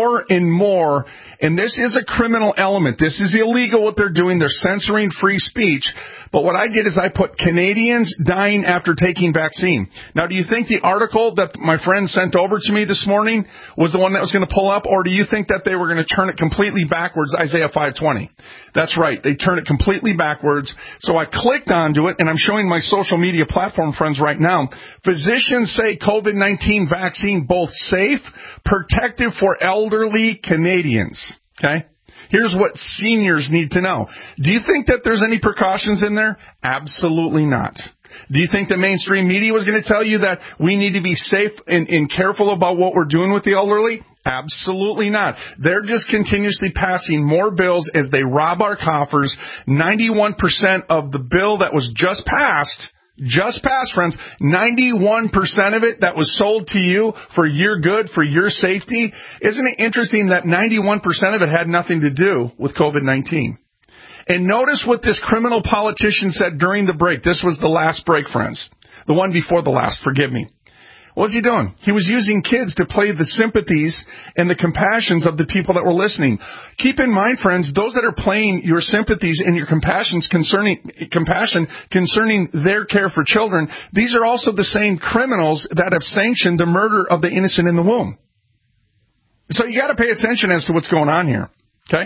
more and more, and this is a criminal element. This is illegal what they're doing. They're censoring free speech. But what I did is I put Canadians dying after taking vaccine. Now, do you think the article that my friend sent over to me this morning was the one that was going to pull up, or do you think that they were going to turn it completely backwards, Isaiah five twenty? That's right. They turned it completely backwards. So I clicked onto it, and I'm showing my social media platform friends right now. Physicians say COVID nineteen vaccine both safe, protective for elderly Canadians. Okay? Here's what seniors need to know. Do you think that there's any precautions in there? Absolutely not. Do you think the mainstream media was going to tell you that we need to be safe and, and careful about what we're doing with the elderly? Absolutely not. They're just continuously passing more bills as they rob our coffers. ninety-one percent of the bill that was just passed Just passed, friends, ninety-one percent of it that was sold to you for your good, for your safety. Isn't it interesting that ninety-one percent of it had nothing to do with COVID nineteen? And notice what this criminal politician said during the break. This was the last break, friends. The one before the last, forgive me. What was he doing? He was using kids to play the sympathies and the compassions of the people that were listening. Keep in mind, friends, those that are playing your sympathies and your compassions concerning compassion concerning their care for children, these are also the same criminals that have sanctioned the murder of the innocent in the womb. So you got to pay attention as to what's going on here. Okay?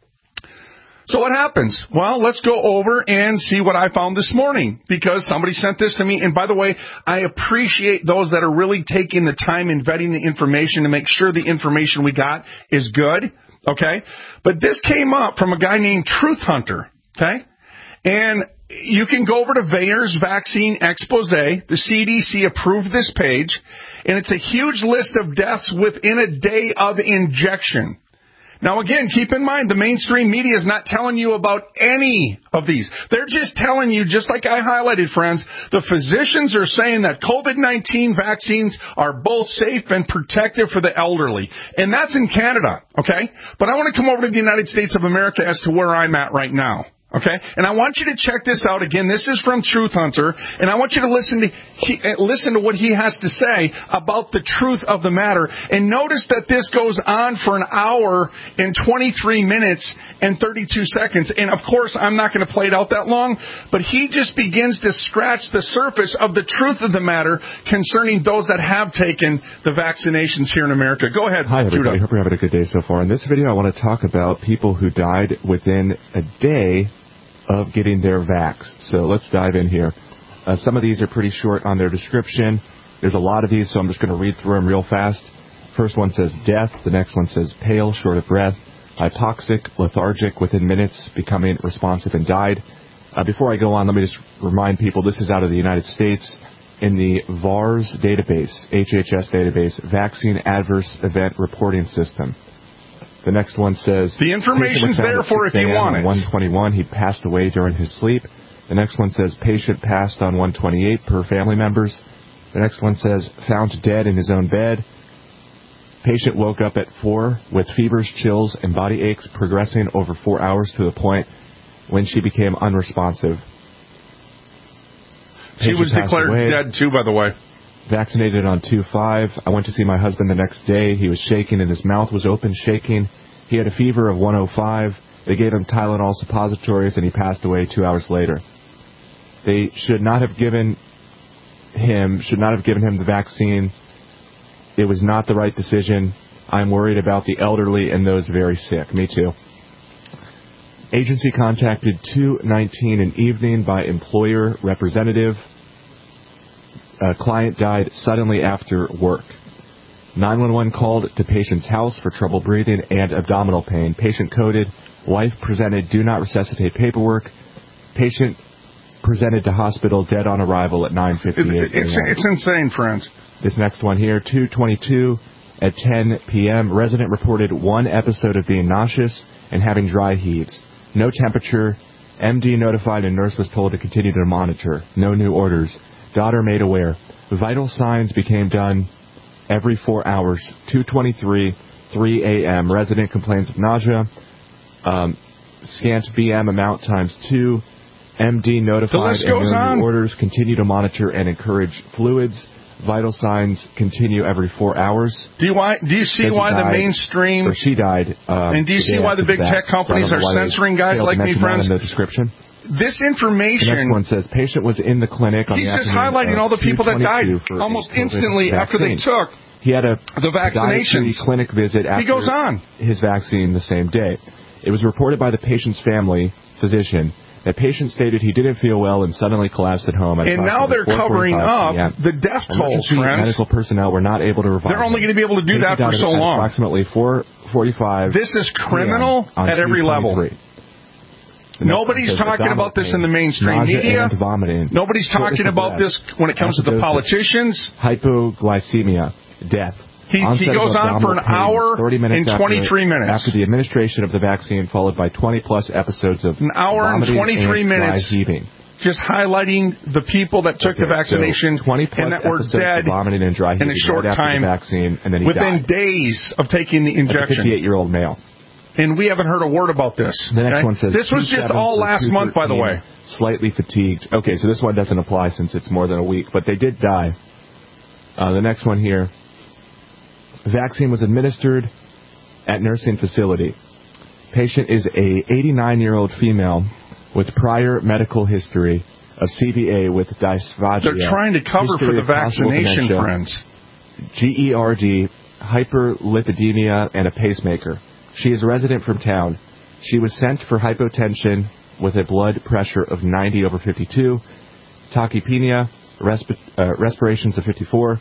So what happens? Well, let's go over and see what I found this morning, because somebody sent this to me. And by the way, I appreciate those that are really taking the time and vetting the information to make sure the information we got is good. Okay? But this came up from a guy named Truth Hunter. Okay? And you can go over to Vayer's Vaccine Expose. The C D C approved this page, and it's a huge list of deaths within a day of injection. Now, again, keep in mind, the mainstream media is not telling you about any of these. They're just telling you, just like I highlighted, friends, the physicians are saying that COVID nineteen vaccines are both safe and protective for the elderly. And that's in Canada, okay? But I want to come over to the United States of America as to where I'm at right now. Okay? And I want you to check this out. Again, this is from Truth Hunter, and I want you to listen to he, listen to what he has to say about the truth of the matter. And notice that this goes on for an hour and twenty-three minutes and thirty-two seconds. And of course, I'm not going to play it out that long, but he just begins to scratch the surface of the truth of the matter concerning those that have taken the vaccinations here in America. Go ahead. Hi, everybody. Hope you're having a good day so far. In this video, I want to talk about people who died within a day of getting their vax. So let's dive in here. Uh, some of these are pretty short on their description. There's a lot of these, so I'm just going to read through them real fast. First one says death. The next one says pale, short of breath, hypoxic, lethargic, within minutes, becoming responsive, and died. Uh, before I go on, let me just remind people, this is out of the United States in the VAERS database, H H S database, Vaccine Adverse Event Reporting System. The next one says the information's there for if you want it. one twenty-one, he passed away during his sleep. The next one says patient passed on one twenty-eight per family members. The next one says found dead in his own bed. Patient woke up at four with fevers, chills, and body aches progressing over four hours to the point when she became unresponsive. She was declared away. dead too, by the way. Vaccinated on two five. I went to see my husband the next day. He was shaking and his mouth was open, shaking. He had a fever of one oh five. They gave him Tylenol suppositories and he passed away two hours later. They should not have given him, should not have given him the vaccine. It was not the right decision. I'm worried about the elderly and those very sick. Me too. Agency contacted two nineteen in evening by employer representative. A client died suddenly after work. nine one one called to patient's house for trouble breathing and abdominal pain. Patient coded. Wife presented do not resuscitate paperwork. Patient presented to hospital dead on arrival at nine fifty-eight. It's, it's insane, friends. This next one here, two twenty-two at ten p.m. Resident reported one episode of being nauseous and having dry heaves. No temperature. M D notified and nurse was told to continue to monitor. No new orders. Daughter made aware. Vital signs became done every four hours. two twenty-three, three a.m. Resident complains of nausea. Um, scant B M amount times two. M D notified and no new orders. Continue to monitor and encourage fluids. Vital signs continue every four hours. Do you why? Do you see why died, the mainstream? Or she died. Um, and do you see why the big tech companies so are censoring guys like me, friends? In the description. This information. The next one says patient was in the clinic on he's the just highlighting all the people that died almost instantly vaccine. after they took. He had a the vaccinations clinic visit after he goes on. his vaccine the same day. It was reported by the patient's family physician. The patient stated he didn't feel well and suddenly collapsed at home. At and now they're covering up the death tolls, friends. Medical personnel were not able to revive They're only him. going to be able to do he that for so at long. Approximately four forty-five. This is criminal at every level. Nobody's talking about this in the mainstream media. Nobody's talking about this when it comes to the politicians. Hypoglycemia, death. He, he goes on for an hour and twenty-three minutes. After the administration of the vaccine, followed by twenty-plus episodes of an hour and twenty-three minutes, heaving. Just highlighting the people that took okay, the vaccination so and that were dead vomiting and dry in a short right time, the vaccine, and then he within died. days of taking the injection. fifty-eight-year-old male. And we haven't heard a word about this. The next okay? one says this was just all last month, by the way. Slightly fatigued. Okay, so this one doesn't apply since it's more than a week, but they did die. Uh, the next one here. Vaccine was administered at nursing facility. Patient is a eighty-nine-year-old female with prior medical history of C V A with dysphagia. They're trying to cover for the vaccination, dementia, friends. G E R D, hyperlipidemia, and a pacemaker. She is a resident from town. She was sent for hypotension with a blood pressure of ninety over fifty-two, tachypnea, resp- uh, respirations of fifty-four.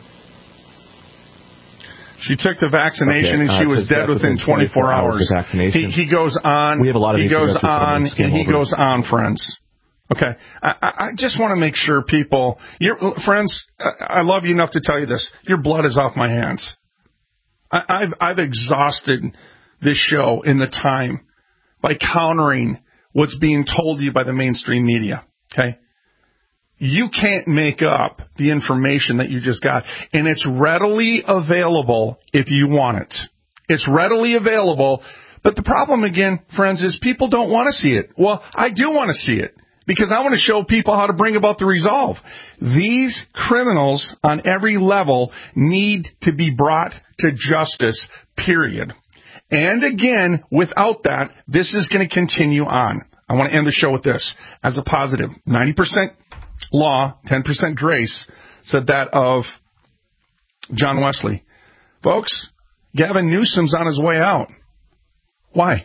She took the vaccination okay, and she uh, was dead within twenty-four hours. Vaccination. He, he goes on. We have a lot of he goes on and he over. goes on, friends. Okay, I, I just want to make sure people, your friends, I love you enough to tell you this: your blood is off my hands. I, I've I've exhausted this show in the time by countering what's being told you by the mainstream media. Okay. You can't make up the information that you just got, and it's readily available if you want it. It's readily available, but the problem, again, friends, is people don't want to see it. Well, I do want to see it, because I want to show people how to bring about the resolve. These criminals on every level need to be brought to justice, period. And again, without that, this is going to continue on. I want to end the show with this as a positive. ninety percent law, ten percent grace, said that of John Wesley. Folks, Gavin Newsom's on his way out. Why?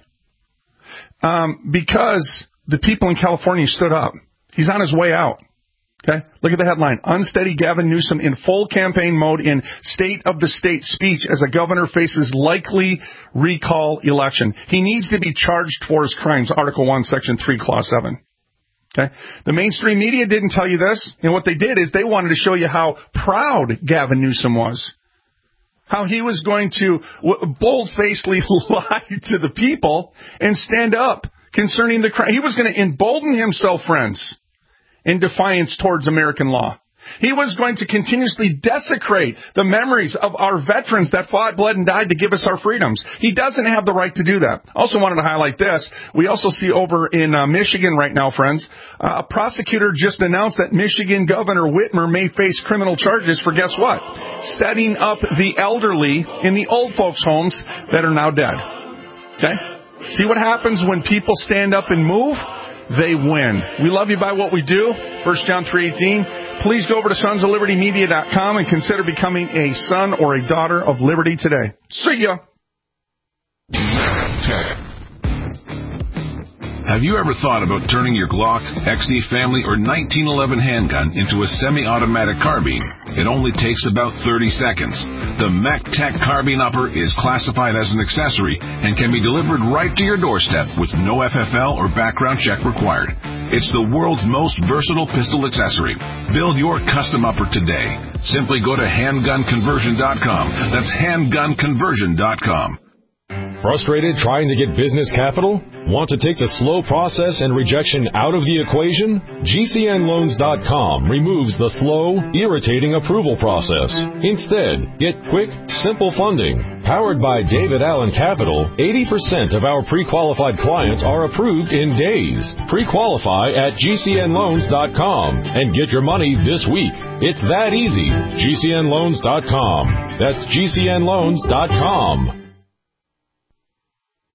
Um, because the people in California stood up. He's on his way out. Okay? Look at the headline. Unsteady Gavin Newsom in full campaign mode in State of the State speech as a governor faces likely recall election. He needs to be charged for his crimes. Article one, Section three, Clause seven. Okay. The mainstream media didn't tell you this. And what they did is they wanted to show you how proud Gavin Newsom was. How he was going to bold-facedly lie to the people and stand up concerning the crime. He was going to embolden himself, friends, in defiance towards American law. He was going to continuously desecrate the memories of our veterans that fought, bled, and died to give us our freedoms. He doesn't have the right to do that. Also wanted to highlight this. We also see over in uh, Michigan right now, friends, uh, a prosecutor just announced that Michigan Governor Whitmer may face criminal charges for, guess what? Setting up the elderly in the old folks' homes that are now dead. Okay? See what happens when people stand up and move? They win. We love you by what we do. First John three eighteen. Please go over to sons of liberty media dot com and consider becoming a son or a daughter of liberty today. See ya. Have you ever thought about turning your Glock, X D Family, or nineteen eleven handgun into a semi-automatic carbine? It only takes about thirty seconds. The MacTech Carbine Upper is classified as an accessory and can be delivered right to your doorstep with no F F L or background check required. It's the world's most versatile pistol accessory. Build your custom upper today. Simply go to handgun conversion dot com. That's handgun conversion dot com. Frustrated trying to get business capital? Want to take the slow process and rejection out of the equation? G C N loans dot com removes the slow, irritating approval process. Instead, get quick, simple funding. Powered by David Allen Capital, eighty percent of our pre-qualified clients are approved in days. Pre-qualify at G C N loans dot com and get your money this week. It's that easy. G C N loans dot com. That's G C N loans dot com.